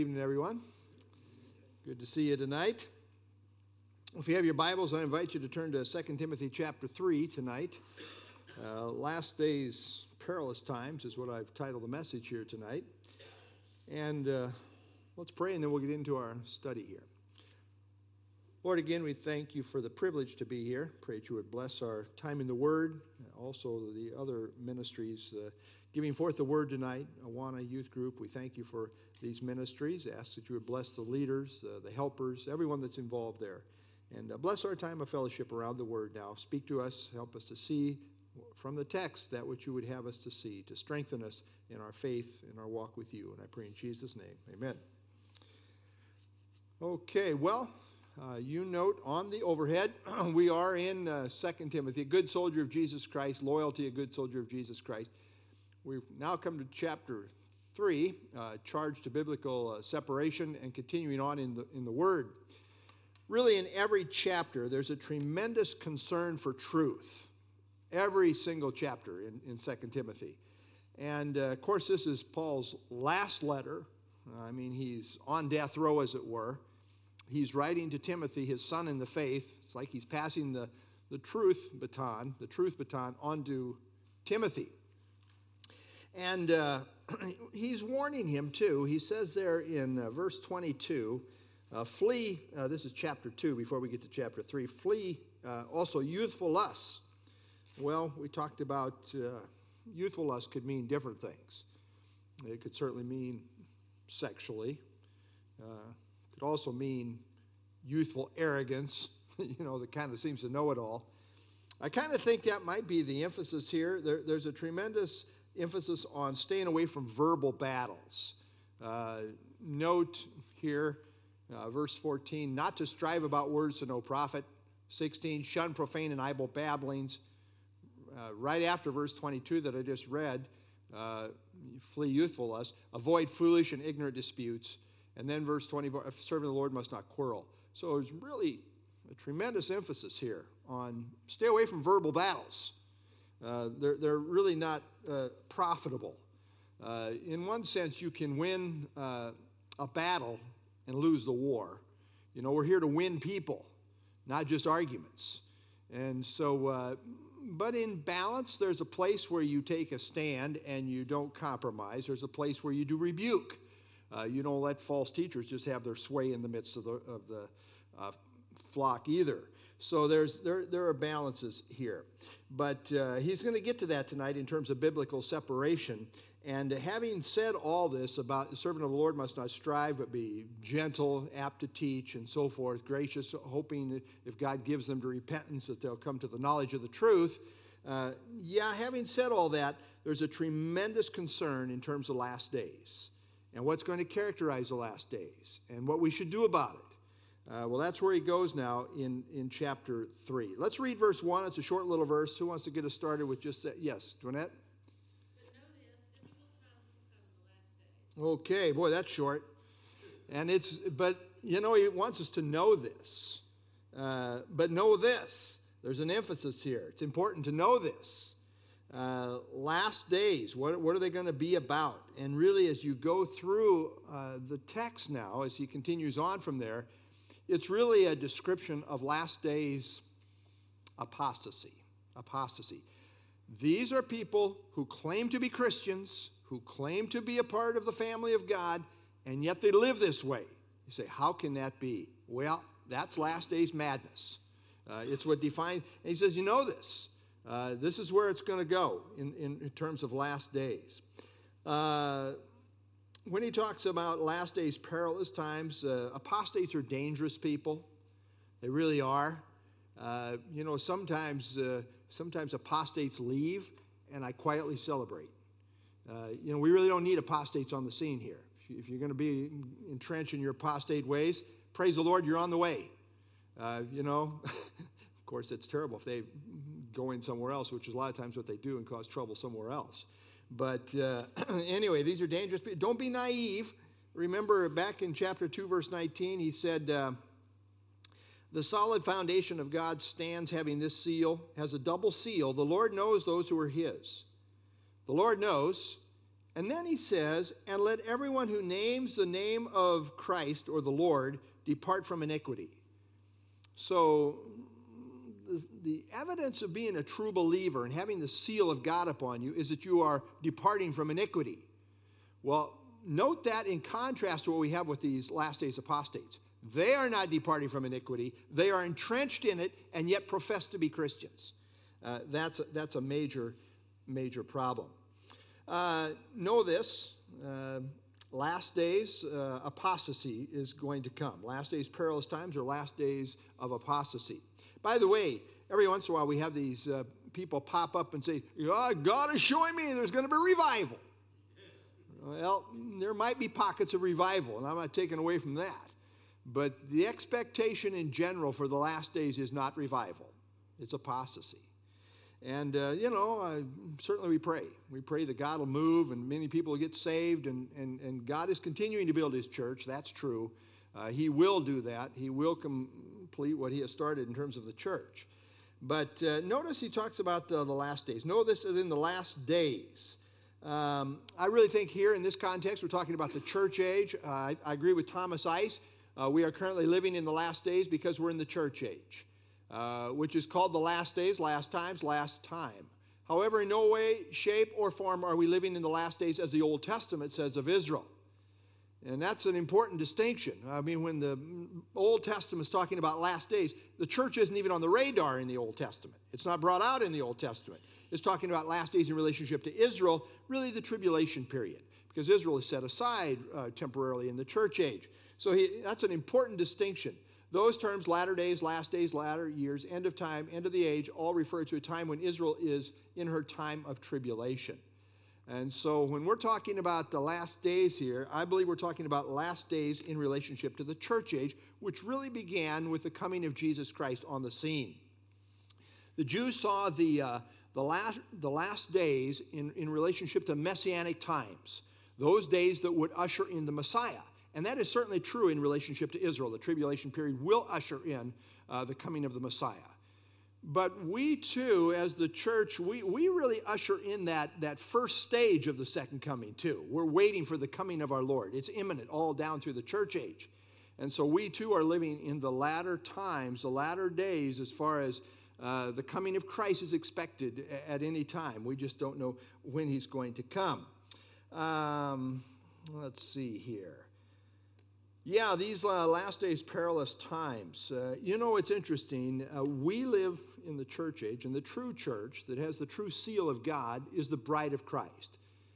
Good evening, everyone. Good to see you tonight. If you have your Bibles, I invite you to turn to 2 Timothy chapter 3 tonight. Last Days Perilous Times is what I've titled the message here tonight. And let's pray, and then we'll get into our study here. Lord, again, we thank you for the privilege to be here. Pray that you would bless our time in the Word, also the other ministries giving forth the Word tonight, Awana Youth Group. We thank you for these ministries. Ask that you would bless the leaders, the helpers, everyone that's involved there. And bless our time of fellowship around the Word now. Speak to us, help us to see from the text that which you would have us to see, to strengthen us in our faith, in our walk with you. And I pray in Jesus' name, amen. Okay, well, you note on the overhead, we are in 2 Timothy, a good soldier of Jesus Christ, loyalty, a good soldier of Jesus Christ. We've now come to chapter 3, charge to biblical separation and continuing on in the Word. Really, in every chapter, there's a tremendous concern for truth. Every single chapter in 2 Timothy. And, of course, this is Paul's last letter. He's on death row, as it were. He's writing to Timothy, his son in the faith. It's like he's passing the truth baton on to Timothy. And he's warning him, too. He says there in verse 22, flee, this is chapter 2 before we get to chapter 3, flee also youthful lusts. Well, we talked about youthful lust could mean different things. It could certainly mean sexually. Could also mean youthful arrogance, that kind of seems to know it all. I kind of think that might be the emphasis here. There's a tremendous emphasis on staying away from verbal battles. Note here, verse 14, not to strive about words to no profit. 16, shun profane and idle babblings. Right after verse 22 that I just read, flee youthful lust, avoid foolish and ignorant disputes. And then verse 24, serving the Lord must not quarrel. So there's really a tremendous emphasis here on stay away from verbal battles. They're really not profitable. In one sense, you can win a battle and lose the war. We're here to win people, not just arguments. And so, but in balance, there's a place where you take a stand and you don't compromise. There's a place where you do rebuke. You don't let false teachers just have their sway in the midst of the flock either. So there are balances here. But he's going to get to that tonight in terms of biblical separation. And having said all this about the servant of the Lord must not strive, but be gentle, apt to teach, and so forth, gracious, hoping that if God gives them to repentance that they'll come to the knowledge of the truth. Having said all that, there's a tremendous concern in terms of last days and what's going to characterize the last days and what we should do about it. Well, that's where he goes now in chapter 3. Let's read verse 1. It's a short little verse. Who wants to get us started with just that? Yes, Dwynette? Okay, boy, that's short. But he wants us to know this. But know this. There's an emphasis here. It's important to know this. Last days, what are they going to be about? And really, as you go through the text now, as he continues on from there, it's really a description of last days apostasy. These are people who claim to be Christians, who claim to be a part of the family of God, and yet they live this way. You say, how can that be? Well, that's last days madness. It's what defines, and he says, this. This is where it's going to go in terms of last days. When he talks about last days perilous times, apostates are dangerous people. They really are. Sometimes apostates leave, and I quietly celebrate. We really don't need apostates on the scene here. If you're going to be entrenched in your apostate ways, praise the Lord, you're on the way. Of course, it's terrible if they go in somewhere else, which is a lot of times what they do and cause trouble somewhere else. But anyway, these are dangerous people. Don't be naive. Remember back in chapter 2, verse 19, he said, the solid foundation of God stands having this seal, has a double seal. The Lord knows those who are his. The Lord knows, And then he says, and let everyone who names the name of Christ or the Lord depart from iniquity. So the evidence of being a true believer and having the seal of God upon you is that you are departing from iniquity. Well, note that in contrast to what we have with these last days apostates. They are not departing from iniquity. They are entrenched in it and yet profess to be Christians. That's a major problem. Know this, last days apostasy is going to come. Last days perilous times are last days of apostasy. By the way, every once in a while we have these people pop up and say, God is showing me there's going to be revival. Well, there might be pockets of revival, and I'm not taking away from that. But the expectation in general for the last days is not revival. It's apostasy. And, certainly we pray. We pray that God will move and many people will get saved, and God is continuing to build his church. That's true. He will do that. He will complete what he has started in terms of the church. But notice he talks about the last days. Know this is in the last days. I really think here in this context we're talking about the church age. I agree with Thomas Ice. We are currently living in the last days because we're in the church age, which is called the last days, last times, last time. However, in no way, shape, or form are we living in the last days as the Old Testament says of Israel. And that's an important distinction. I mean, when the Old Testament is talking about last days, the church isn't even on the radar in the Old Testament. It's not brought out in the Old Testament. It's talking about last days in relationship to Israel, really the tribulation period, because Israel is set aside temporarily in the church age. So that's an important distinction. Those terms, latter days, last days, latter years, end of time, end of the age, all refer to a time when Israel is in her time of tribulation. And so when we're talking about the last days here, I believe we're talking about last days in relationship to the church age, which really began with the coming of Jesus Christ on the scene. The Jews saw the last days in relationship to messianic times, those days that would usher in the Messiah. And that is certainly true in relationship to Israel. The tribulation period will usher in the coming of the Messiah. But we too, as the church, we really usher in that first stage of the second coming too. We're waiting for the coming of our Lord. It's imminent all down through the church age. And so we too are living in the latter times, the latter days, as far as the coming of Christ is expected at any time. We just don't know when he's going to come. Let's see here. Yeah, these last days, perilous times. It's interesting. We live in the church age, and the true church that has the true seal of God is the bride of Christ.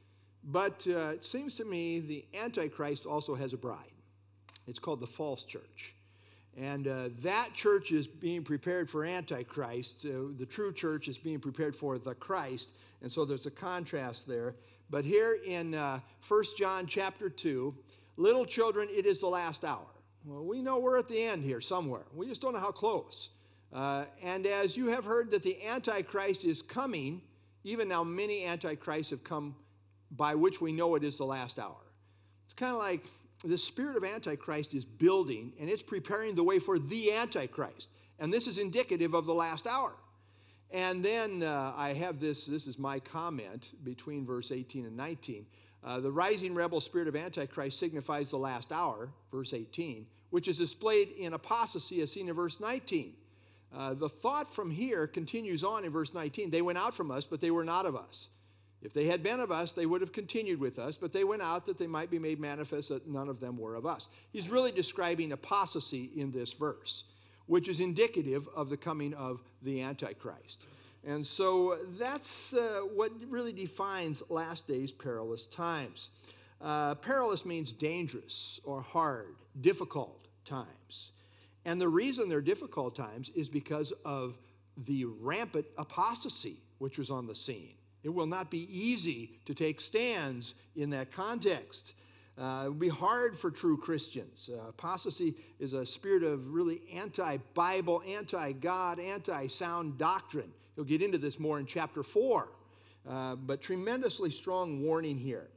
But it seems to me the Antichrist also has a bride. It's called the false church. And that church is being prepared for Antichrist. The true church is being prepared for the Christ. And so there's a contrast there. But here in 1 John chapter 2, little children, it is the last hour. Well, we know we're at the end here somewhere. We just don't know how close. And as you have heard that the Antichrist is coming, even now many Antichrists have come by which we know it is the last hour. It's kind of like the spirit of Antichrist is building, and it's preparing the way for the Antichrist. And this is indicative of the last hour. And then I have this is my comment between verse 18 and 19. The rising rebel spirit of Antichrist signifies the last hour, verse 18, which is displayed in apostasy as seen in verse 19. The thought from here continues on in verse 19. They went out from us, but they were not of us. If they had been of us, they would have continued with us, but they went out that they might be made manifest that none of them were of us. He's really describing apostasy in this verse, which is indicative of the coming of the Antichrist. And so that's what really defines last days perilous times. Perilous means dangerous or hard, difficult times. And the reason they're difficult times is because of the rampant apostasy which was on the scene. It will not be easy to take stands in that context. It will be hard for true Christians. Apostasy is a spirit of really anti-Bible, anti-God, anti-sound doctrine. He'll get into this more in chapter 4, but tremendously strong warning here.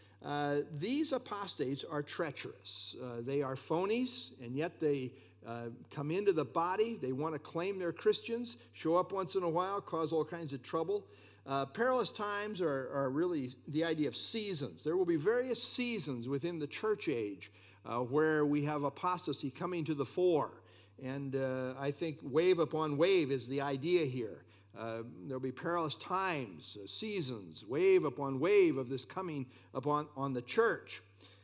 These apostates are treacherous. They are phonies, and yet they come into the body. They want to claim they're Christians, show up once in a while, cause all kinds of trouble. Perilous times are really the idea of seasons. There will be various seasons within the church age where we have apostasy coming to the fore. And I think wave upon wave is the idea here. There'll be perilous times, seasons, wave upon wave of this coming on the church.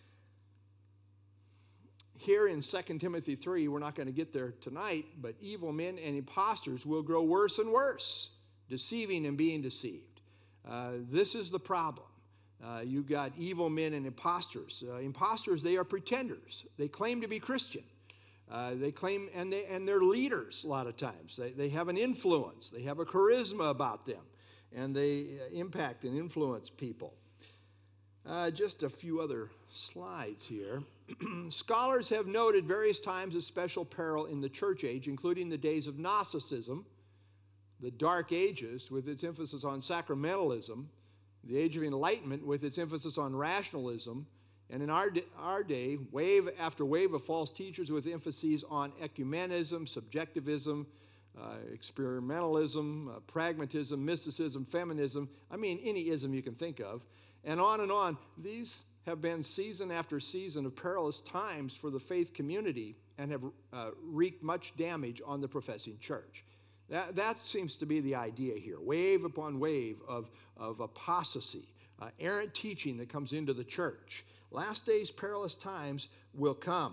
Here in 2 Timothy 3, we're not going to get there tonight, but evil men and impostors will grow worse and worse, deceiving and being deceived. This is the problem. You've got evil men and impostors. Impostors, they are pretenders. They claim to be Christian. They claim, and they're leaders a lot of times. They have an influence. They have a charisma about them, and they impact and influence people. Just a few other slides here. Scholars have noted various times of special peril in the church age, including the days of Gnosticism, the Dark Ages with its emphasis on sacramentalism, the Age of Enlightenment with its emphasis on rationalism, and in our day, wave after wave of false teachers with emphases on ecumenism, subjectivism, experimentalism, pragmatism, mysticism, feminism, any ism you can think of, and on and on. These have been season after season of perilous times for the faith community and have wreaked much damage on the professing church. That seems to be the idea here, wave upon wave of apostasy, errant teaching that comes into the church. Last days, perilous times will come.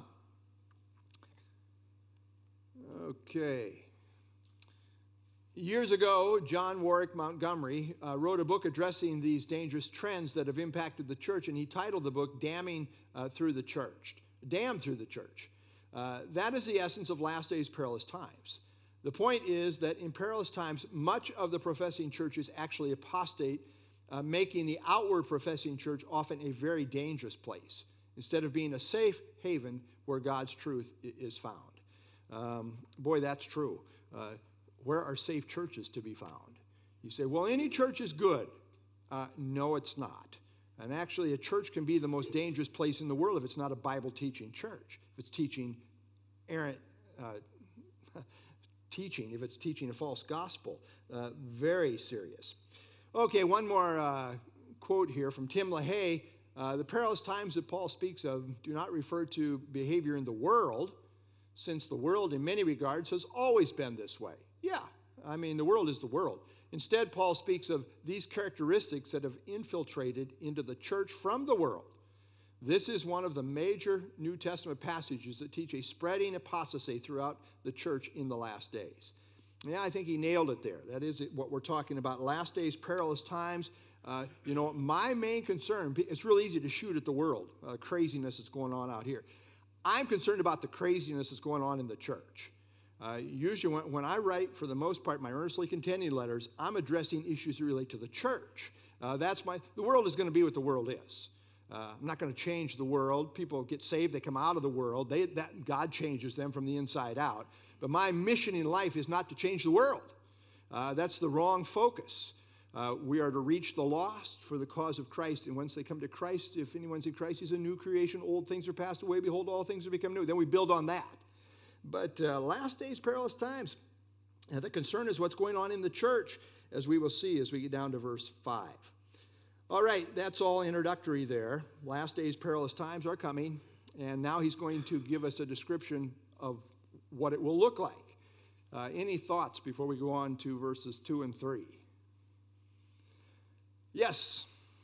Okay. Years ago, John Warwick Montgomery wrote a book addressing these dangerous trends that have impacted the church, and he titled the book Damned Through the Church. That is the essence of last days, perilous times. The point is that in perilous times, much of the professing church is actually apostate, making the outward professing church often a very dangerous place, instead of being a safe haven where God's truth is found. Boy, that's true. Where are safe churches to be found? You say, well, any church is good. No, it's not. And actually, a church can be the most dangerous place in the world if it's not a Bible-teaching church, if it's teaching errant teaching, if it's teaching a false gospel. Very serious. Okay, one more quote here from Tim LaHaye. The perilous times that Paul speaks of do not refer to behavior in the world, since the world in many regards has always been this way. Yeah, the world is the world. Instead, Paul speaks of these characteristics that have infiltrated into the church from the world. This is one of the major New Testament passages that teach a spreading apostasy throughout the church in the last days. Yeah, I think he nailed it there. That is what we're talking about. Last days, perilous times. My main concern, it's real easy to shoot at the world, craziness that's going on out here. I'm concerned about the craziness that's going on in the church. Usually when I write, for the most part, my earnestly contending letters, I'm addressing issues that relate to the church. The world is going to be what the world is. I'm not going to change the world. People get saved, they come out of the world. God changes them from the inside out. But my mission in life is not to change the world. That's the wrong focus. We are to reach the lost for the cause of Christ. And once they come to Christ, if anyone's in Christ, he's a new creation. Old things are passed away. Behold, all things have become new. Then we build on that. But last days, perilous times. And the concern is what's going on in the church, as we will see as we get down to verse 5. All right, that's all introductory there. Last days, perilous times are coming. And now he's going to give us a description of what it will look like. Any thoughts before we go on to verses 2 and 3? Yes.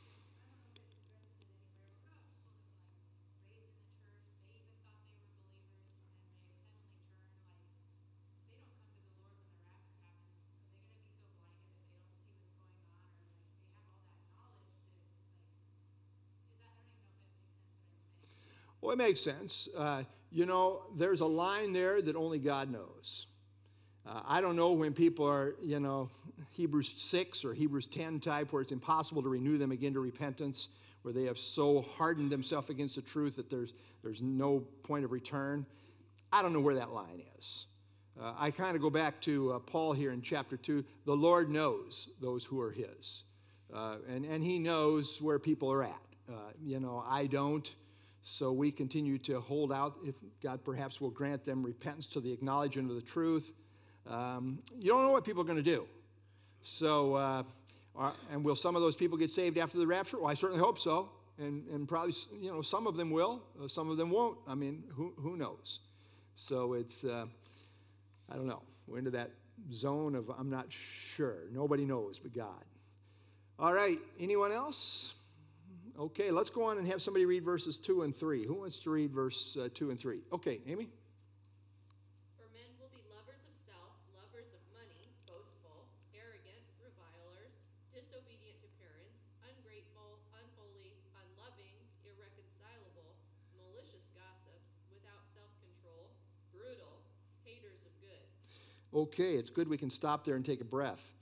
Well, it makes sense. There's a line there that only God knows. I don't know when people are, Hebrews 6 or Hebrews 10 type, where it's impossible to renew them again to repentance, where they have so hardened themselves against the truth that there's no point of return. I don't know where that line is. I kind of go back to Paul here in chapter 2. The Lord knows those who are his. And he knows where people are at. I don't. So we continue to hold out, if God perhaps will grant them repentance to the acknowledgement of the truth. You don't know what people are going to do. So And will some of those people get saved after the rapture? Well, I certainly hope so. And probably, some of them will, some of them won't. I mean, who knows? So it's, I don't know. We're into that zone of I'm not sure. Nobody knows but God. All right, anyone else? Okay, let's go on and have somebody read verses 2 and 3. Who wants to read verse 2 and 3? Okay, Amy? For men will be lovers of self, lovers of money, boastful, arrogant, revilers, disobedient to parents, ungrateful, unholy, unloving, irreconcilable, malicious gossips, without self-control, brutal, haters of good. Okay, it's good we can stop there and take a breath.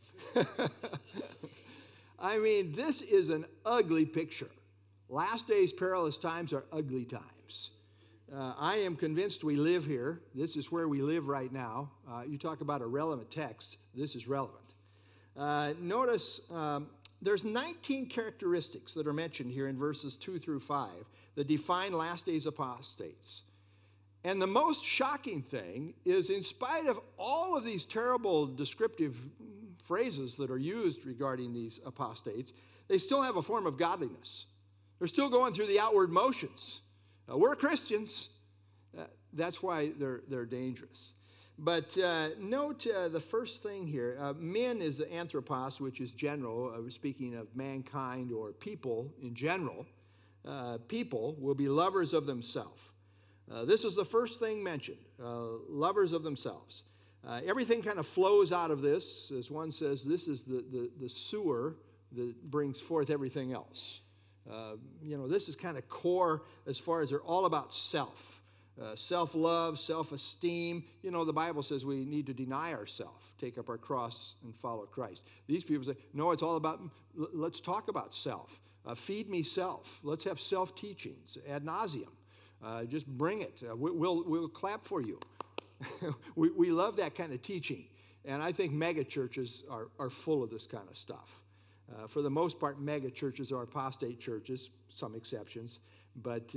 I mean, this is an ugly picture. Last days, perilous times are ugly times. I am convinced we live here. This is where we live right now. You talk about a relevant text. This is relevant. Notice there's 19 characteristics that are mentioned here in verses 2 through 5 that define last days apostates. And the most shocking thing is, in spite of all of these terrible descriptive phrases that are used regarding these apostates, they still have a form of godliness. They're still going through the outward motions. We're Christians. That's why they're dangerous. But note the first thing here. Men is the anthropos, which is general, speaking of mankind or people in general. People will be lovers of themselves. This is the first thing mentioned, lovers of themselves. Everything kind of flows out of this. As one says, this is the sewer that brings forth everything else. This is kind of core as far as they're all about self. Self-love, self-esteem. The Bible says we need to deny ourselves, take up our cross and follow Christ. These people say, no, it's all about, let's talk about self. Feed me self. Let's have self-teachings ad nauseum. Just bring it. We'll clap for you. we love that kind of teaching. And I think mega churches are full of this kind of stuff. For the most part, mega churches are apostate churches, some exceptions. But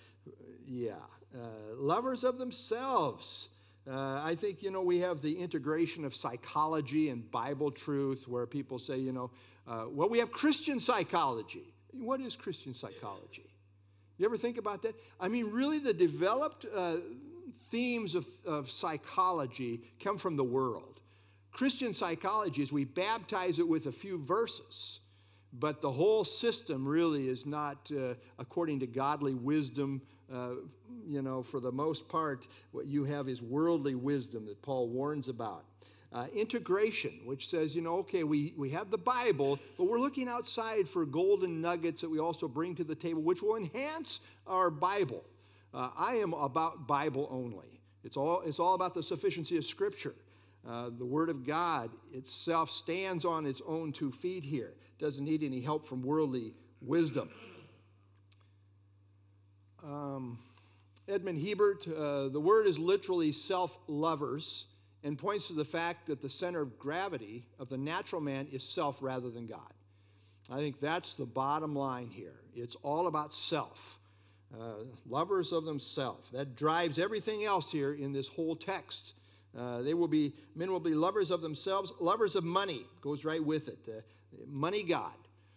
lovers of themselves. I think, we have the integration of psychology and Bible truth where people say, we have Christian psychology. What is Christian psychology? You ever think about that? I mean, really, the developed themes of psychology come from the world. Christian psychology is we baptize it with a few verses, but the whole system really is not according to godly wisdom. For the most part, what you have is worldly wisdom that Paul warns about. Integration, which says, we have the Bible, but we're looking outside for golden nuggets that we also bring to the table, which will enhance our Bible. I am about Bible only. It's all about the sufficiency of Scripture. The Word of God itself stands on its own 2 feet here. Doesn't need any help from worldly wisdom. Edmund Hebert, the word is literally self-lovers, and points to the fact that the center of gravity of the natural man is self rather than God. I think that's the bottom line here. It's all about self. Lovers of themselves. That drives everything else here in this whole text. Men will be lovers of themselves, lovers of money, goes right with it. Money God.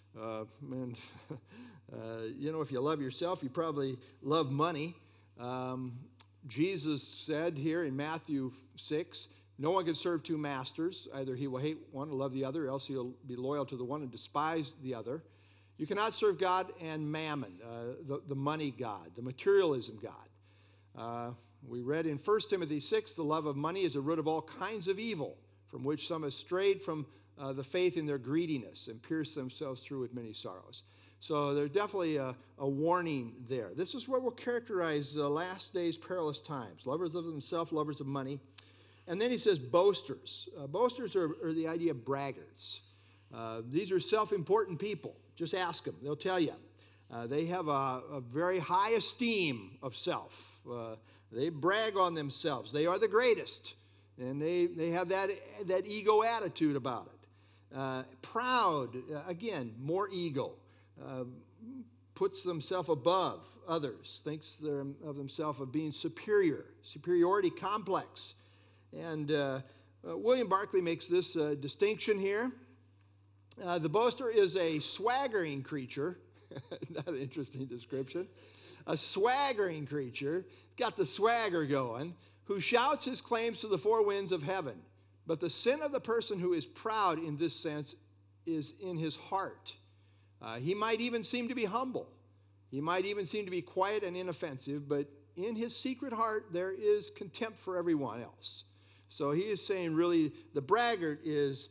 If you love yourself, you probably love money. Jesus said here in Matthew 6, no one can serve 2 masters. Either he will hate one and love the other, or else he'll be loyal to the one and despise the other. You cannot serve God and mammon, the money God, the materialism God. We read in 1 Timothy 6, the love of money is a root of all kinds of evil, from which some have strayed from the faith in their greediness and pierced themselves through with many sorrows. So there's definitely a warning there. This is what will characterize the last days' perilous times. Lovers of themselves, lovers of money. And then he says boasters. Boasters are the idea of braggarts. These are self-important people. Just ask them. They'll tell you. They have a very high esteem of self. They brag on themselves. They are the greatest. And they have that ego attitude about it. Proud, again, more ego. Puts themselves above others, thinks of themselves of being superiority complex. And William Barclay makes this distinction here. The boaster is a swaggering creature. Not an interesting description. A swaggering creature, got the swagger going, who shouts his claims to the four winds of heaven. But the sin of the person who is proud in this sense is in his heart. He might even seem to be humble. He might even seem to be quiet and inoffensive, but in his secret heart there is contempt for everyone else. So he is saying really the braggart is,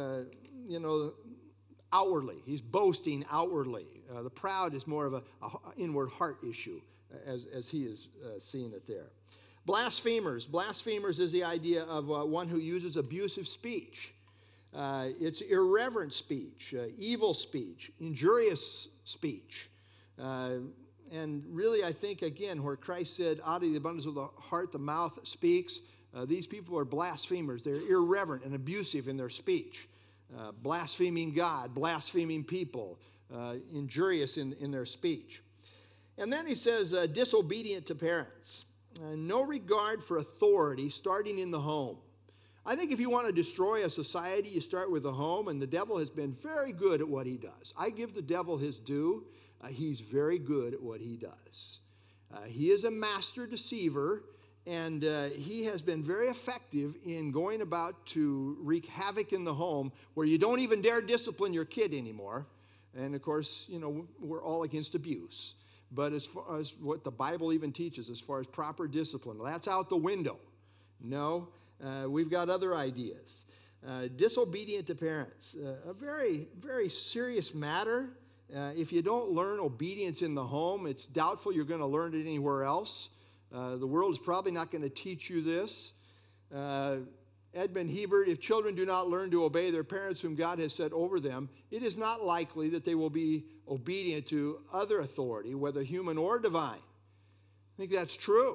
outwardly. He's boasting outwardly. The proud is more of an inward heart issue as he is seeing it there. Blasphemers. Blasphemers is the idea of one who uses abusive speech. It's irreverent speech, evil speech, injurious speech. And really, I think, again, where Christ said, out of the abundance of the heart, the mouth speaks, these people are blasphemers. They're irreverent and abusive in their speech. Blaspheming God, blaspheming people, injurious in their speech. And then he says, disobedient to parents. No regard for authority, starting in the home. I think if you want to destroy a society, you start with the home, and the devil has been very good at what he does. I give the devil his due. He's very good at what he does. He is a master deceiver, and he has been very effective in going about to wreak havoc in the home where you don't even dare discipline your kid anymore. And, of course, we're all against abuse. But as far as what the Bible even teaches, as far as proper discipline, that's out the window. No, we've got other ideas. Disobedient to parents, a very, very serious matter. If you don't learn obedience in the home, it's doubtful you're going to learn it anywhere else. The world is probably not going to teach you this. Edmund Hebert, if children do not learn to obey their parents whom God has set over them, it is not likely that they will be obedient to other authority, whether human or divine. I think that's true.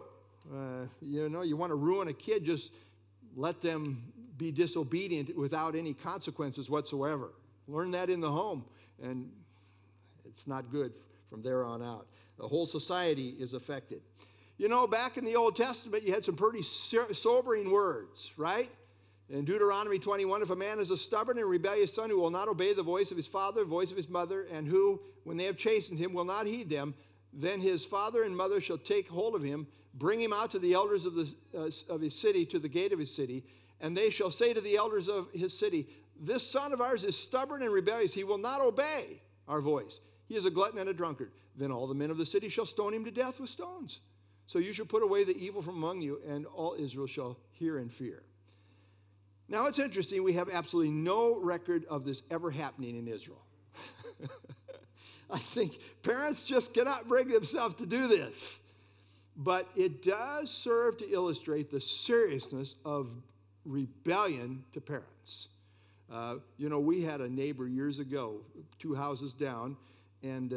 You want to ruin a kid, just let them be disobedient without any consequences whatsoever. Learn that in the home, and it's not good from there on out. The whole society is affected. Back in the Old Testament, you had some pretty sobering words, right? In Deuteronomy 21, if a man is a stubborn and rebellious son who will not obey the voice of his father, the voice of his mother, and who, when they have chastened him, will not heed them, then his father and mother shall take hold of him, bring him out to the elders of his city, to the gate of his city, and they shall say to the elders of his city, this son of ours is stubborn and rebellious. He will not obey our voice. He is a glutton and a drunkard. Then all the men of the city shall stone him to death with stones. So you shall put away the evil from among you, and all Israel shall hear and fear. Now, it's interesting. We have absolutely no record of this ever happening in Israel. I think parents just cannot bring themselves to do this. But it does serve to illustrate the seriousness of rebellion to parents. We had a neighbor years ago, 2 houses down, and,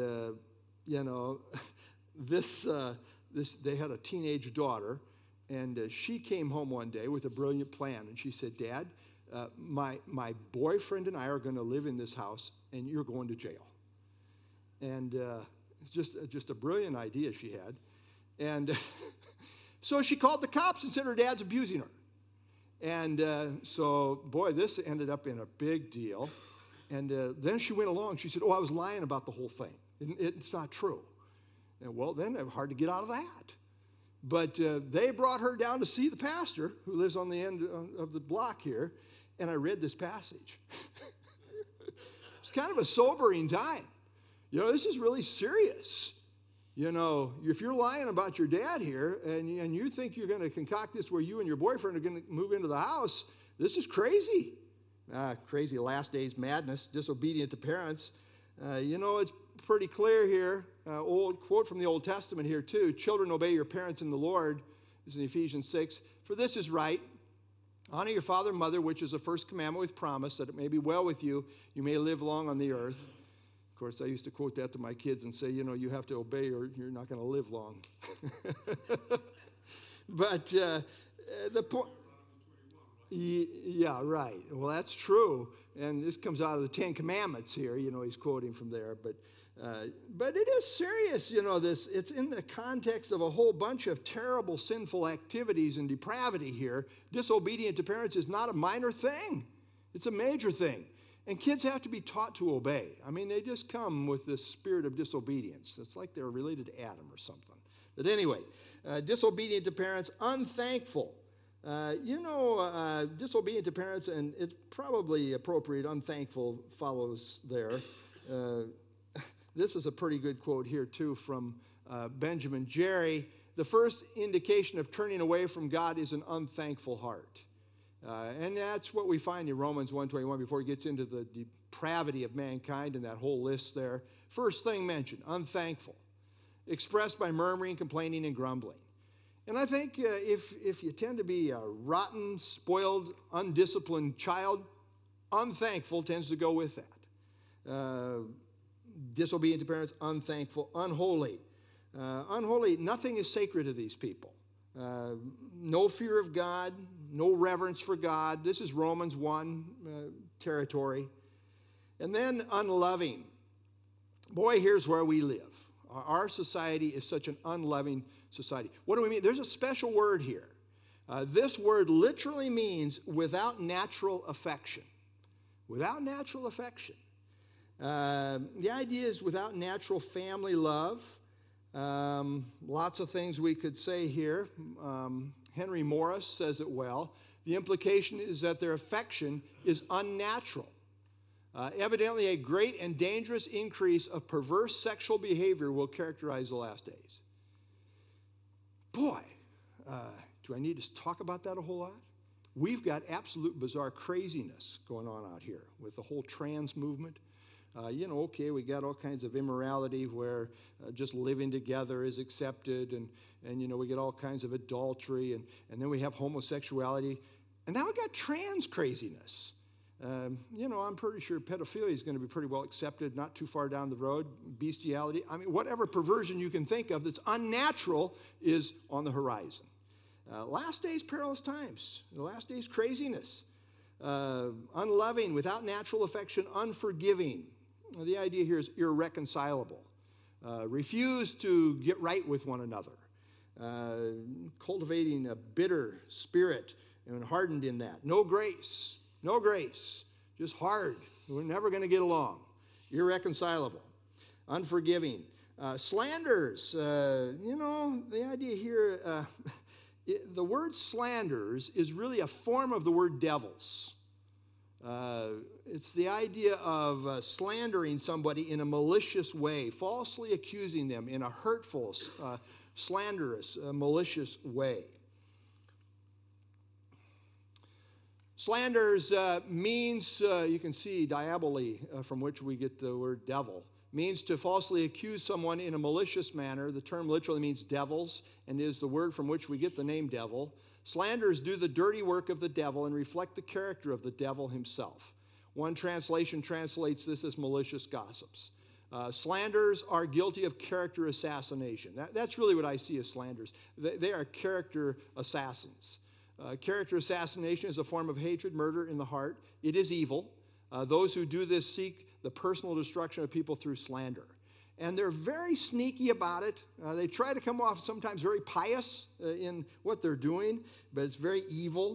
they had a teenage daughter, and she came home one day with a brilliant plan, and she said, Dad, my boyfriend and I are going to live in this house, and you're going to jail. And it's just a brilliant idea she had. And so she called the cops and said her dad's abusing her. And so, this ended up in a big deal. And then she went along. She said, I was lying about the whole thing. It's not true. And then it was hard to get out of that. But they brought her down to see the pastor who lives on the end of the block here. And I read this passage. It's kind of a sobering time. This is really serious. If you're lying about your dad here and you think you're going to concoct this where you and your boyfriend are going to move into the house, this is crazy. Crazy last days madness, disobedient to parents. It's pretty clear here. Old quote from the Old Testament here too. Children, obey your parents in the Lord. This is in Ephesians 6. For this is right. Honor your father and mother, which is the first commandment with promise, that it may be well with you. You may live long on the earth. Of course, I used to quote that to my kids and say, you have to obey or you're not going to live long. But the point... Yeah, right. Well, that's true. And this comes out of the 10 Commandments here. He's quoting from there. But it is serious, it's in the context of a whole bunch of terrible sinful activities and depravity here. Disobedient to parents is not a minor thing. It's a major thing. And kids have to be taught to obey. I mean, they just come with this spirit of disobedience. It's like they're related to Adam or something. But anyway, disobedient to parents, unthankful. Disobedient to parents, and it's probably appropriate, unthankful follows there. This is a pretty good quote here, too, from Benjamin Jerry. The first indication of turning away from God is an unthankful heart. And that's what we find in Romans 1:21 before he gets into the depravity of mankind and that whole list there. First thing mentioned, unthankful, expressed by murmuring, complaining, and grumbling. And I think if you tend to be a rotten, spoiled, undisciplined child, unthankful tends to go with that. Disobedient to parents, unthankful, unholy. Unholy, nothing is sacred to these people. No fear of God, no reverence for God. This is Romans 1 territory. And then unloving. Boy, here's where we live. Our society is such an unloving society. What do we mean? There's a special word here. This word literally means without natural affection. Without natural affection. The idea is without natural family love. Lots of things we could say here. Henry Morris says it well. The implication is that their affection is unnatural. Evidently, a great and dangerous increase of perverse sexual behavior will characterize the last days. Boy, do I need to talk about that a whole lot? We've got absolute bizarre craziness going on out here with the whole trans movement. We got all kinds of immorality where just living together is accepted, and we get all kinds of adultery, and then we have homosexuality, and now we got trans craziness. I'm pretty sure pedophilia is going to be pretty well accepted not too far down the road. Bestiality, I mean, whatever perversion you can think of that's unnatural is on the horizon. Last days, perilous times. The last days, craziness. Unloving, without natural affection, unforgiving. The idea here is irreconcilable. Refuse to get right with one another. Cultivating a bitter spirit and hardened in that. No grace. Just hard. We're never going to get along. Irreconcilable. Unforgiving. Slanders. The idea here, the word slanders is really a form of the word devils. It's the idea of slandering somebody in a malicious way, falsely accusing them in a hurtful, slanderous, malicious way. Slanders means, you can see diaboli, from which we get the word devil, means to falsely accuse someone in a malicious manner. The term literally means devils and is the word from which we get the name devil. Slanders do the dirty work of the devil and reflect the character of the devil himself. One translation translates this as malicious gossips. Slanders are guilty of character assassination. That's really what I see as slanders. They are character assassins. Character assassination is a form of hatred, murder in the heart. It is evil. Those who do this seek the personal destruction of people through slander. And they're very sneaky about it. They try to come off sometimes very pious in what they're doing, but it's very evil.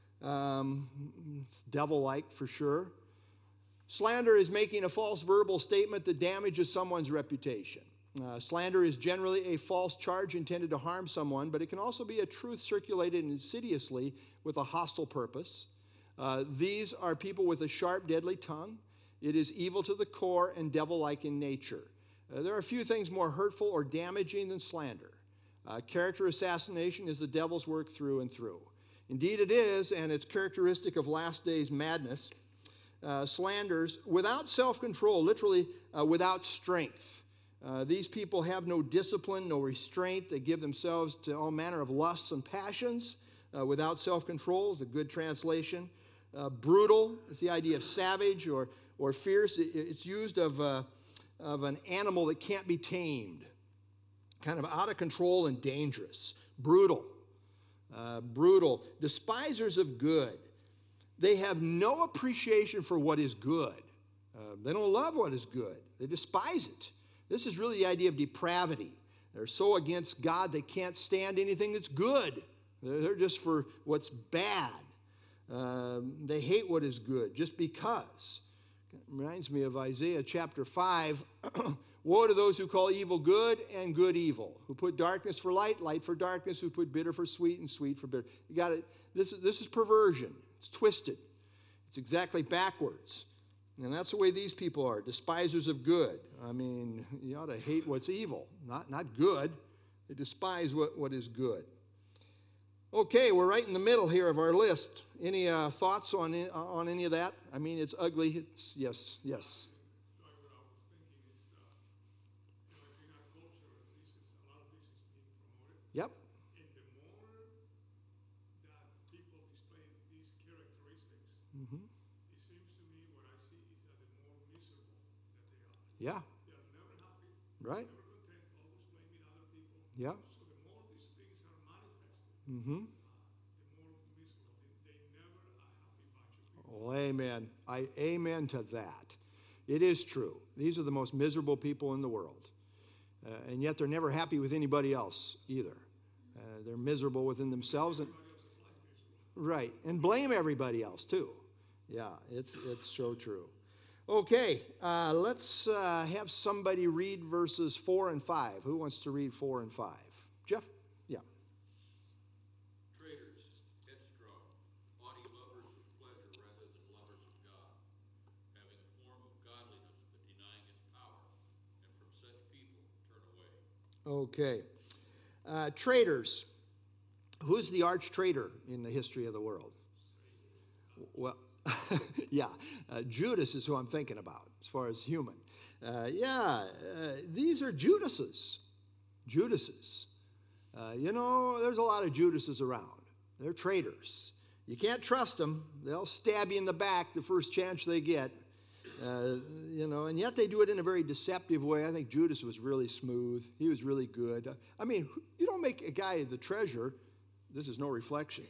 It's devil-like for sure. Slander is making a false verbal statement that damages someone's reputation. Slander is generally a false charge intended to harm someone, but it can also be a truth circulated insidiously with a hostile purpose. These are people with a sharp, deadly tongue. It is evil to the core and devil-like in nature. There are a few things more hurtful or damaging than slander. Character assassination is the devil's work through and through. Indeed it is, and it's characteristic of last days madness. Slanders without self-control, literally without strength. These people have no discipline, no restraint. They give themselves to all manner of lusts and passions. Without self-control is a good translation. Brutal is the idea of savage or fierce. It's used of an animal that can't be tamed, kind of out of control and dangerous. Brutal. Despisers of good. They have no appreciation for what is good. They don't love what is good. They despise it. This is really the idea of depravity. They're so against God they can't stand anything that's good. They're just for what's bad. They hate what is good just because. Reminds me of Isaiah chapter 5. Woe to those who call evil good and good evil, who put darkness for light, light for darkness, who put bitter for sweet and sweet for bitter. You got it. This is perversion. It's twisted. It's exactly backwards. And that's the way these people are, despisers of good. I mean, you ought to hate what's evil, not good. They despise what is good. Okay, we're right in the middle here of our list. Any thoughts on any of that? I mean, it's ugly. It's yes. What I was thinking is, in our culture, a lot of this is being promoted. Yep. And the more that people display these characteristics, it seems to me what I see is that the more miserable that they are. Yeah. They are never happy. Right. Never content, always blaming other people. Yeah. So the more these things are manifested, Mm-hmm. the more miserable. They never are happy bunch of people. Well, amen. Amen to that. It is true. These are the most miserable people in the world. And yet they're never happy with anybody else either. They're miserable within themselves. And, right. And blame everybody else too. Yeah, it's so true. Okay, let's have somebody read verses 4 and 5. Who wants to read 4 and 5? Jeff? Yeah. Traitors, headstrong, haughty lovers of pleasure rather than lovers of God, having a form of godliness but denying its power, and from such people turn away. Okay. Traitors. Who's the arch traitor in the history of the world? Well, yeah, Judas is who I'm thinking about as far as human. These are Judases. There's a lot of Judases around. They're traitors. You can't trust them. They'll stab you in the back the first chance they get. And yet they do it in a very deceptive way. I think Judas was really smooth. He was really good. I mean, you don't make a guy the treasure. This is no reflection.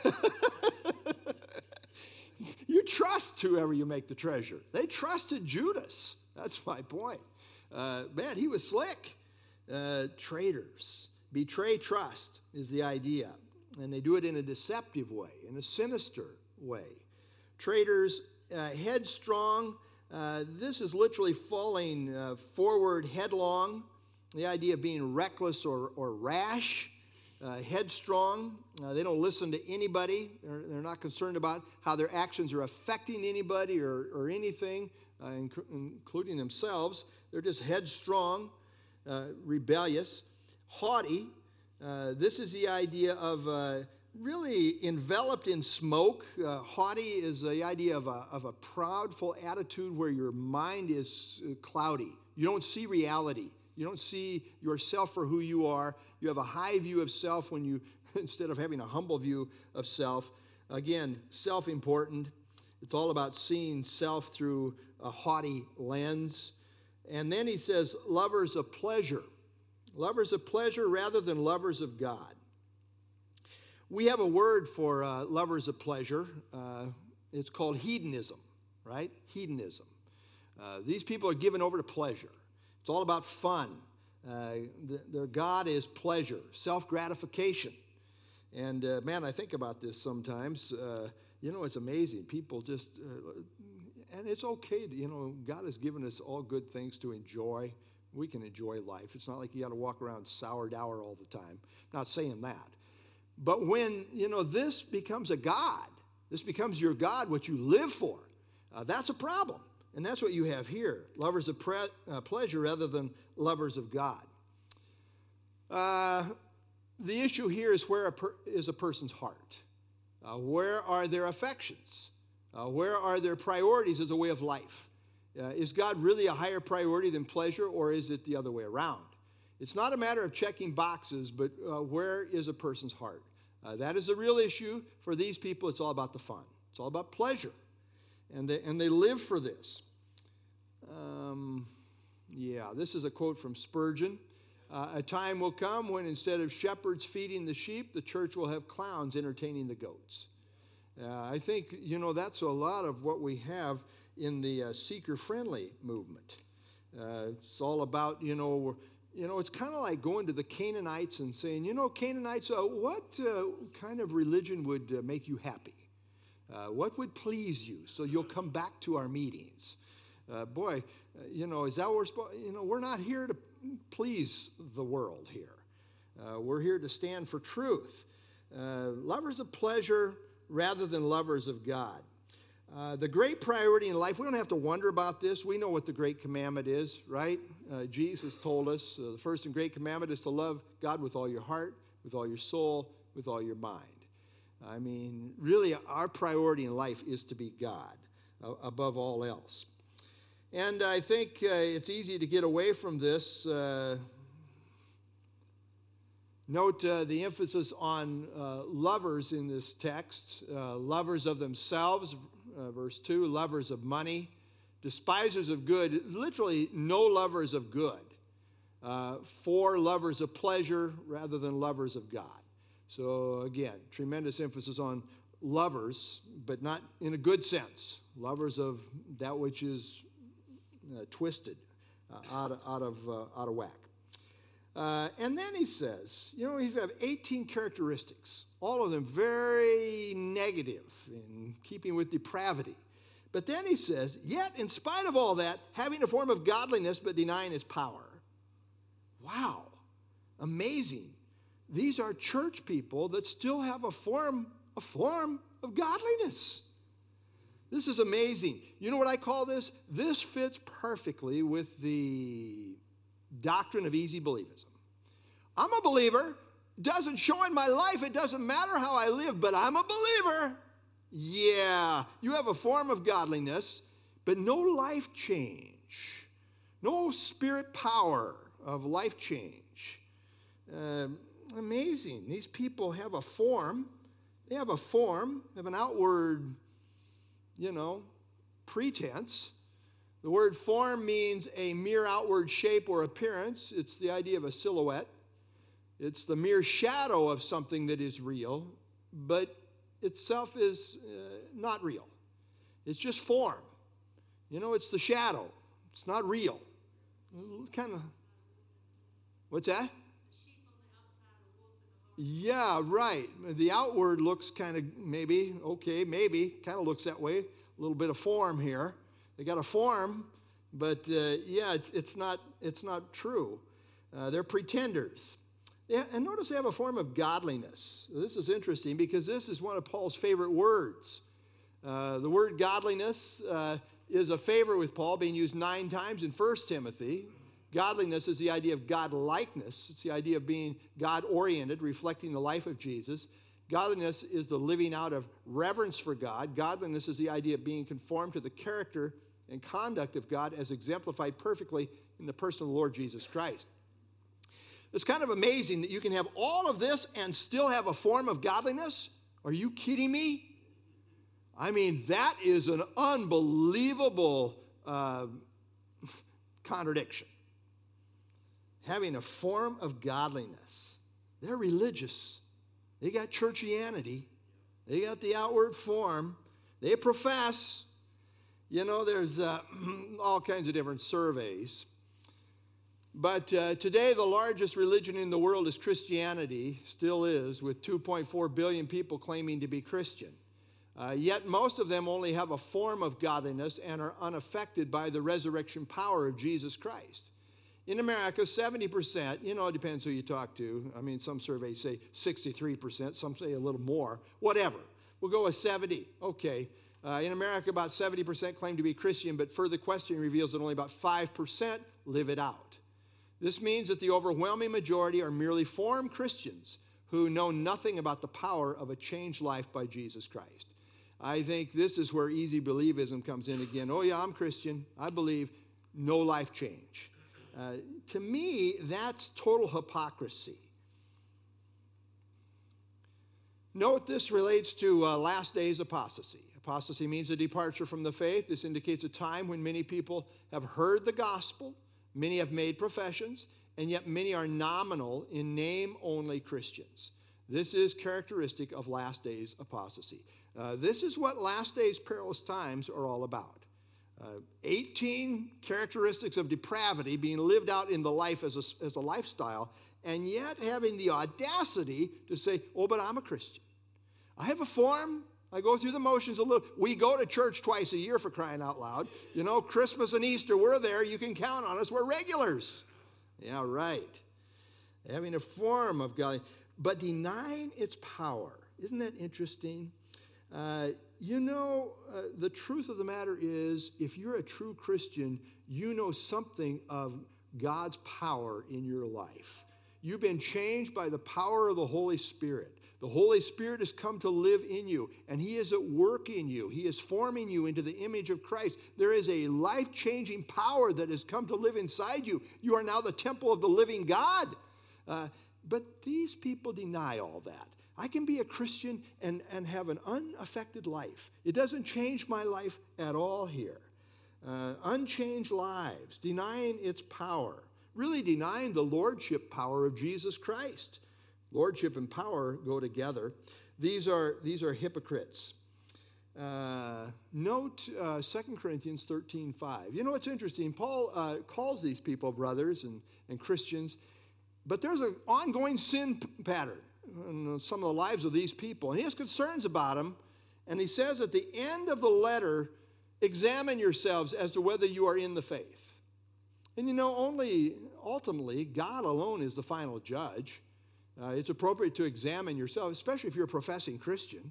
You trust whoever you make the treasure. They trusted Judas. That's my point. Man, he was slick. Traitors. Betray trust is the idea. And they do it in a deceptive way, in a sinister way. Traitors, headstrong. This is literally falling forward headlong. The idea of being reckless or rash. Headstrong. They don't listen to anybody. They're not concerned about how their actions are affecting anybody or anything, including themselves. They're just headstrong, rebellious. Haughty. This is the idea of really enveloped in smoke. Haughty is the idea of a proudful attitude where your mind is cloudy. You don't see reality. You don't see yourself for who you are. You have a high view of self when you, instead of having a humble view of self. Again, self-important. It's all about seeing self through a haughty lens. And then he says, lovers of pleasure. Lovers of pleasure rather than lovers of God. We have a word for lovers of pleasure. It's called hedonism, right? Hedonism. These people are given over to pleasure. It's all about fun. Their God is pleasure, self-gratification. And man, I think about this sometimes. It's amazing. People just, and it's okay to, God has given us all good things to enjoy. We can enjoy life. It's not like you got to walk around sour-dour all the time. Not saying that. But when, this becomes a God, this becomes your God, what you live for, that's a problem. And that's what you have here, lovers of pleasure rather than lovers of God. The issue here is where is a person's heart? Where are their affections? Where are their priorities as a way of life? Is God really a higher priority than pleasure, or is it the other way around? It's not a matter of checking boxes, but where is a person's heart? That is the real issue for these people. It's all about the fun. It's all about pleasure. And they live for this. This is a quote from Spurgeon. A time will come when instead of shepherds feeding the sheep, the church will have clowns entertaining the goats. I think, that's a lot of what we have in the seeker-friendly movement. It's all about, it's kind of like going to the Canaanites and saying, Canaanites, what kind of religion would make you happy? What would please you so you'll come back to our meetings? Is that what we're supposed? We're not here to please the world here. We're here to stand for truth. Lovers of pleasure rather than lovers of God. The great priority in life, we don't have to wonder about this. We know what the great commandment is, right? Jesus told us the first and great commandment is to love God with all your heart, with all your soul, with all your mind. I mean, really, our priority in life is to be God above all else. And I think it's easy to get away from this. Note the emphasis on lovers in this text. Lovers of themselves, verse 2, lovers of money, despisers of good, literally no lovers of good, for lovers of pleasure rather than lovers of God. So again, tremendous emphasis on lovers, but not in a good sense. Lovers of that which is twisted, out of whack. And then he says, you have 18 characteristics, all of them very negative, in keeping with depravity. But then he says, yet in spite of all that, having a form of godliness but denying its power. Wow, amazing. These are church people that still have a form of godliness. This is amazing. You know what I call this? This fits perfectly with the doctrine of easy believism. I'm a believer. Doesn't show in my life. It doesn't matter how I live, but I'm a believer. Yeah, you have a form of godliness, but no life change. No spirit power of life change. Amazing. These people have a form. They have an outward, pretense. The word form means a mere outward shape or appearance. It's the idea of a silhouette. It's the mere shadow of something that is real, but itself is not real. It's just form. It's the shadow. It's not real. Kind of. What's that? Yeah, right. The outward looks kind of maybe kind of looks that way. A little bit of form here. They got a form, but it's not true. They're pretenders. Yeah, and notice they have a form of godliness. This is interesting because this is one of Paul's favorite words. The word godliness is a favorite with Paul, being used 9 times in 1 Timothy. Godliness is the idea of God-likeness. It's the idea of being God-oriented, reflecting the life of Jesus. Godliness is the living out of reverence for God. Godliness is the idea of being conformed to the character and conduct of God as exemplified perfectly in the person of the Lord Jesus Christ. It's kind of amazing that you can have all of this and still have a form of godliness. Are you kidding me? I mean, that is an unbelievable contradiction. Having a form of godliness. They're religious. They got churchianity. They got the outward form. They profess. There's all kinds of different surveys. But today, the largest religion in the world is Christianity, still is, with 2.4 billion people claiming to be Christian. Yet most of them only have a form of godliness and are unaffected by the resurrection power of Jesus Christ. In America, 70%, it depends who you talk to. I mean, some surveys say 63%, some say a little more, whatever. We'll go with 70. Okay. In America, about 70% claim to be Christian, but further questioning reveals that only about 5% live it out. This means that the overwhelming majority are merely formed Christians who know nothing about the power of a changed life by Jesus Christ. I think this is where easy believism comes in again. Oh yeah, I'm Christian. I believe. No life change. To me, that's total hypocrisy. Note this relates to last days apostasy. Apostasy means a departure from the faith. This indicates a time when many people have heard the gospel, many have made professions, and yet many are nominal in name-only Christians. This is characteristic of last days apostasy. This is what last days perilous times are all about. 18 characteristics of depravity being lived out in the life as a lifestyle, and yet having the audacity to say, oh, but I'm a Christian. I have a form I go through the motions a little. We go to church twice a year, for crying out loud. You know, Christmas and Easter, we're there. You can count on us. We're regulars. Yeah, right. Having a form of God, but denying its power. Isn't that interesting? The truth of the matter is, if you're a true Christian, you know something of God's power in your life. You've been changed by the power of the Holy Spirit. The Holy Spirit has come to live in you, and He is at work in you. He is forming you into the image of Christ. There is a life-changing power that has come to live inside you. You are now the temple of the living God. But these people deny all that. I can be a Christian and have an unaffected life. It doesn't change my life at all here. Unchanged lives, denying its power, really denying the lordship power of Jesus Christ. Lordship and power go together. These are hypocrites. Note 2 Corinthians 13:5. You know, it's interesting. Paul calls these people brothers and Christians, but there's an ongoing sin pattern in some of the lives of these people. And he has concerns about them. And he says at the end of the letter, examine yourselves as to whether you are in the faith. And you know, ultimately, God alone is the final judge. It's appropriate to examine yourself, especially if you're a professing Christian.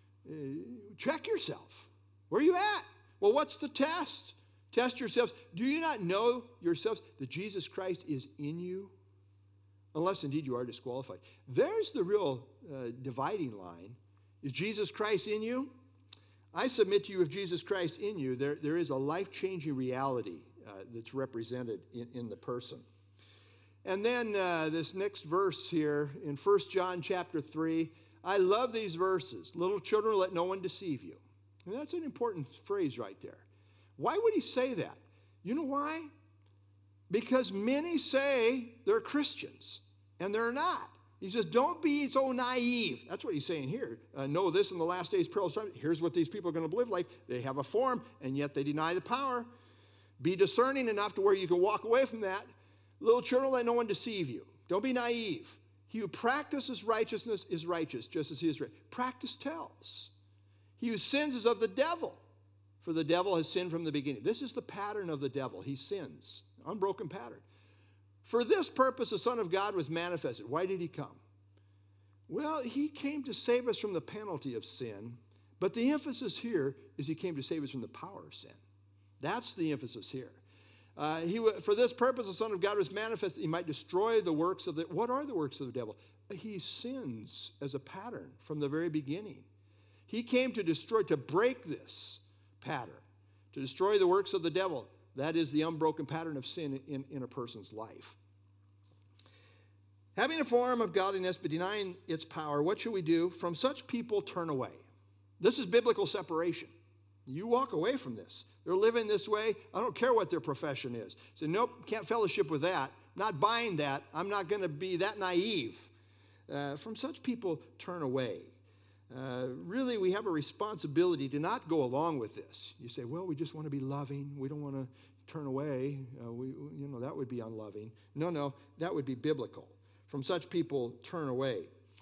Check yourself. Where are you at? Well, what's the test? Test yourselves. Do you not know yourselves that Jesus Christ is in you? Unless indeed you are disqualified. There's the real dividing line. Is Jesus Christ in you? I submit to you, if Jesus Christ in you, there is a life-changing reality that's represented in the person. And then this next verse here in 1 John chapter 3, I love these verses. Little children, let no one deceive you. And that's an important phrase right there. Why would he say that? You know why? Because many say they're Christians, and they're not. He says, don't be so naive. That's what he's saying here. Know this in the last days, perilous times. Here's what these people are going to live like. They have a form, and yet they deny the power. Be discerning enough to where you can walk away from that. Little children, let no one deceive you. Don't be naive. He who practices righteousness is righteous, just as he is right. Practice tells. He who sins is of the devil, for the devil has sinned from the beginning. This is the pattern of the devil. He sins. Unbroken pattern. For this purpose, the Son of God was manifested. Why did he come? Well, he came to save us from the penalty of sin, but the emphasis here is he came to save us from the power of sin. That's the emphasis here. For this purpose, the Son of God was manifested. He might destroy the works of the... What are the works of the devil? He sins as a pattern from the very beginning. He came to destroy, to break this pattern, to destroy the works of the devil. That is the unbroken pattern of sin in a person's life. Having a form of godliness but denying its power, what should we do? From such people, turn away. This is biblical separation. You walk away from this. They're living this way. I don't care what their profession is. Say, nope, can't fellowship with that. Not buying that. I'm not going to be that naive. From such people, turn away. Really, we have a responsibility to not go along with this. You say, well, we just want to be loving. We don't want to turn away. That would be unloving. No, that would be biblical. From such people, turn away.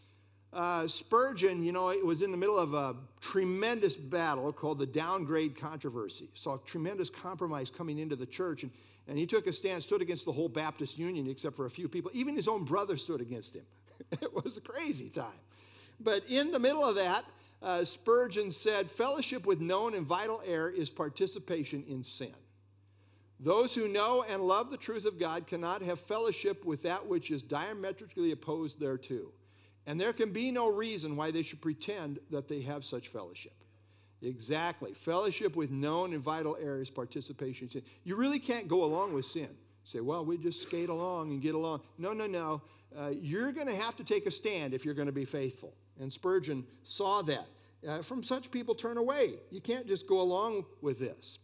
Spurgeon, it was in the middle of a tremendous battle called the downgrade controversy. Saw tremendous compromise coming into the church, and he took a stand, stood against the whole Baptist Union except for a few people. Even his own brother stood against him. It was a crazy time. But in the middle of that, Spurgeon said, fellowship with known and vital error is participation in sin. Those who know and love the truth of God cannot have fellowship with that which is diametrically opposed thereto. And there can be no reason why they should pretend that they have such fellowship. Exactly. Fellowship with known and vital error is participation in sin. You really can't go along with sin. Say, well, we just skate along and get along. No. You're going to have to take a stand if you're going to be faithful. And Spurgeon saw that. From such people, turn away. You can't just go along with this.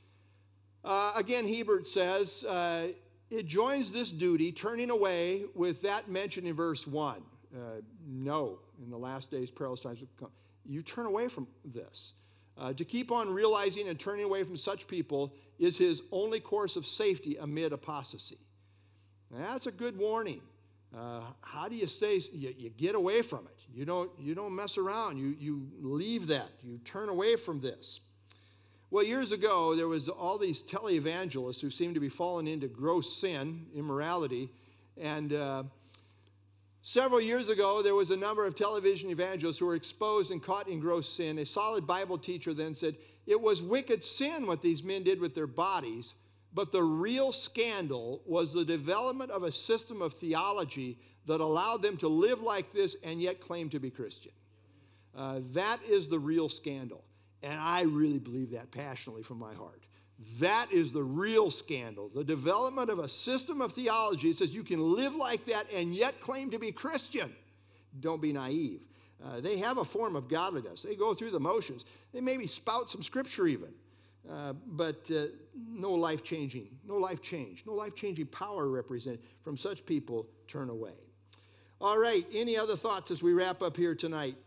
Again, Hebert says, it joins this duty, turning away, with that mentioned in verse 1. No, in the last days, perilous times will come. You turn away from this. To keep on realizing and turning away from such people is his only course of safety amid apostasy. Now, that's a good warning. How do you stay? You get away from it. You don't mess around. You leave that. You turn away from this. Well, years ago, there was all these televangelists who seemed to be falling into gross sin, immorality, and several years ago, there was a number of television evangelists who were exposed and caught in gross sin. A solid Bible teacher then said, it was wicked sin what these men did with their bodies, but the real scandal was the development of a system of theology that allowed them to live like this and yet claim to be Christian. That is the real scandal. And I really believe that passionately from my heart. That is the real scandal. The development of a system of theology that says you can live like that and yet claim to be Christian. Don't be naive. They have a form of godliness. They go through the motions. They maybe spout some scripture even. But no life change, no life-changing power represented. From such people, turn away. All right, any other thoughts as we wrap up here tonight?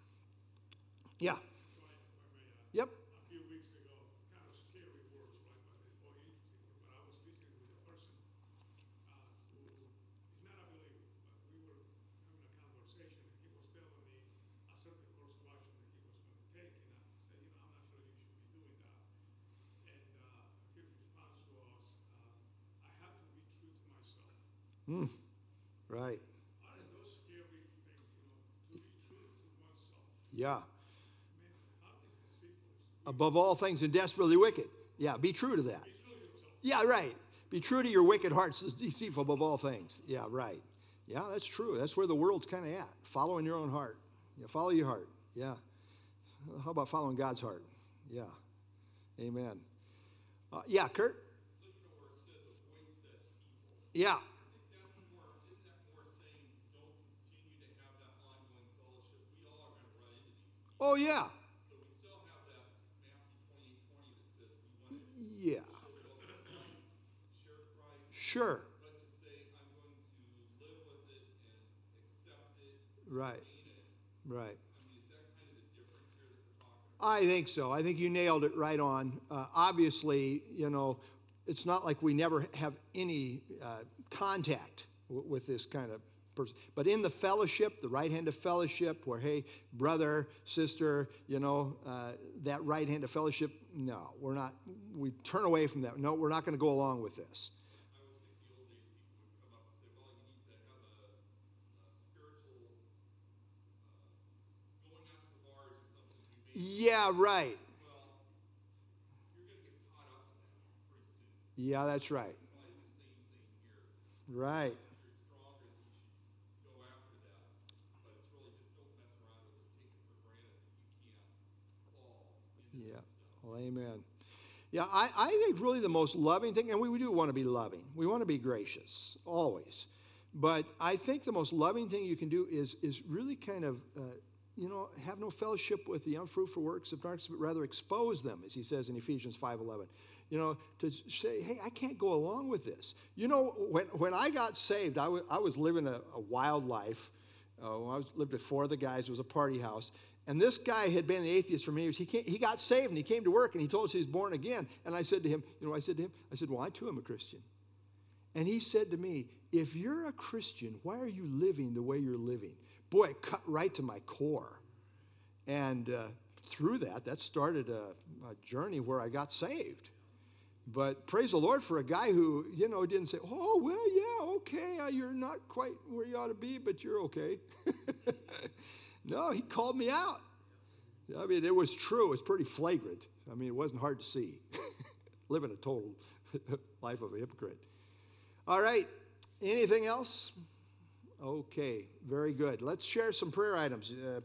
Yeah. Yep. A few weeks ago, kind of scary words, right? But it's very interesting. But I was visiting with a person who is not a believer, but we were having a conversation, and he was telling me a certain course of action that he was going to take, and I said, I'm not sure you should be doing that. And his response was, I have to be true to myself. Right. Aren't those scary things, to be true to oneself? Yeah. Man, how is deceitful? Above all things and desperately wicked. Yeah, be true to that. Be true to yourself. Yeah, right. Be true to your wicked hearts, is deceitful above all things. Yeah, right. Yeah, that's true. That's where the world's kind of at, following your own heart. Yeah, follow your heart. Yeah. How about following God's heart? Yeah. Amen. Yeah, Kurt? So you know where it says avoid such people. Yeah. I think that's more, isn't that more saying don't continue to have that ongoing fellowship? We all are going to run into these people. Oh, yeah. So we still have that Matthew 28:20 that says we want to Yeah. share Christ, Sure. but to say I'm going to live with it and accept it, Right. gain it. Right. I mean, is that kind of the difference here that we're talking about? I think so. I think you nailed it right on. Obviously, it's not like we never have any contact with this kind of person. But in the fellowship, the right hand of fellowship, where, hey, brother, sister, that right hand of fellowship, no, we're not. We turn away from that. No, we're not going to go along with this. I always think the old days people would come up and say, well, you need to have a spiritual going out to the bars or something. Yeah, right. Well, you're going to get caught up in that pretty soon. Yeah, that's right. Probably the same thing here. Right. If you're stronger, then you should go after that. But it's really just don't mess around with it. Take it for granted that you can't fall into Yeah. that stuff. Well, amen. Yeah, I think really the most loving thing, and we do want to be loving. We want to be gracious, always. But I think the most loving thing you can do is really kind of, have no fellowship with the unfruitful works of darkness, but rather expose them, as he says in Ephesians 5:11. To say, hey, I can't go along with this. When I got saved, I was living a wild life. I lived at Four of the Guys. It was a party house. And this guy had been an atheist for many years. He got saved, and he came to work, and he told us he was born again. And I said to him, well, I too am a Christian. And he said to me, if you're a Christian, why are you living the way you're living? Boy, it cut right to my core. And through that started a journey where I got saved. But praise the Lord for a guy who, didn't say, oh, well, yeah, okay, you're not quite where you ought to be, but you're okay. No, he called me out. I mean, it was true. It was pretty flagrant. I mean, it wasn't hard to see. Living a total life of a hypocrite. All right. Anything else? Okay. Very good. Let's share some prayer items.